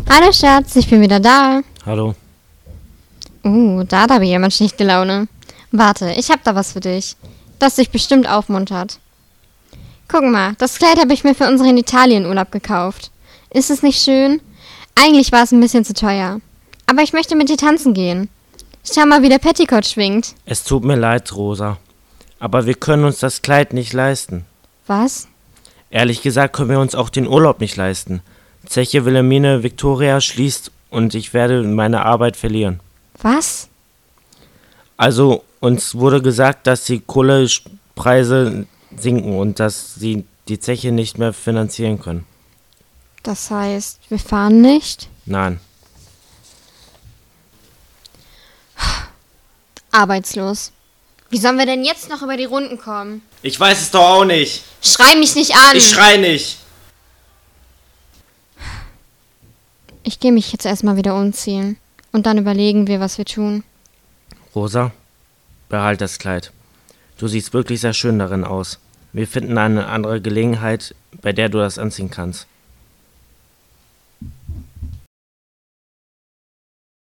Hallo Schatz, ich bin wieder da. Hallo. Da hat aber jemand schlechte Laune. Warte, ich hab da was für dich, das dich bestimmt aufmuntert. Guck mal, das Kleid habe ich mir für unseren Italienurlaub gekauft. Ist es nicht schön? Eigentlich war es ein bisschen zu teuer. Aber ich möchte mit dir tanzen gehen. Schau mal, wie der Petticoat schwingt. Es tut mir leid, Rosa, aber wir können uns das Kleid nicht leisten. Was? Ehrlich gesagt können wir uns auch den Urlaub nicht leisten. Zeche Wilhelmine Victoria schließt und ich werde meine Arbeit verlieren. Was? Also, uns wurde gesagt, dass die Kohlepreise sinken und dass sie die Zeche nicht mehr finanzieren können. Das heißt, wir fahren nicht? Nein. Arbeitslos. Wie sollen wir denn jetzt noch über die Runden kommen? Ich weiß es doch auch nicht. Schrei mich nicht an! Ich schrei nicht. Ich gehe mich jetzt erstmal wieder umziehen. Und dann überlegen wir, was wir tun. Rosa, behalt das Kleid. Du siehst wirklich sehr schön darin aus. Wir finden eine andere Gelegenheit, bei der du das anziehen kannst.